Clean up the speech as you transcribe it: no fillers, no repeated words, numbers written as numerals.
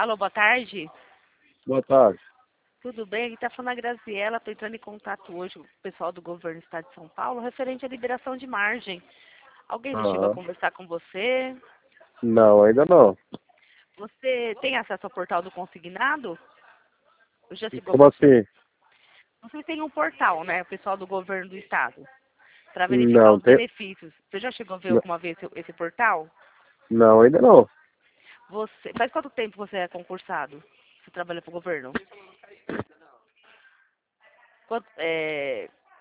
Alô, boa tarde. Boa tarde. Tudo bem? Aqui está falando a Graziela. Estou entrando em contato hoje com o pessoal do governo do estado de São Paulo, referente à liberação de margem. Alguém já chegou a Aham. conversar com você? Não, ainda não. Você tem acesso ao portal do consignado? Já chegou a Como consultar? assim? Vocês têm um portal, né? O pessoal do governo do estado, para verificar Não, os tem... benefícios. Você já chegou a ver n- alguma vez esse portal? não, ainda não. Faz quanto tempo você é concursado? Você trabalha para o governo?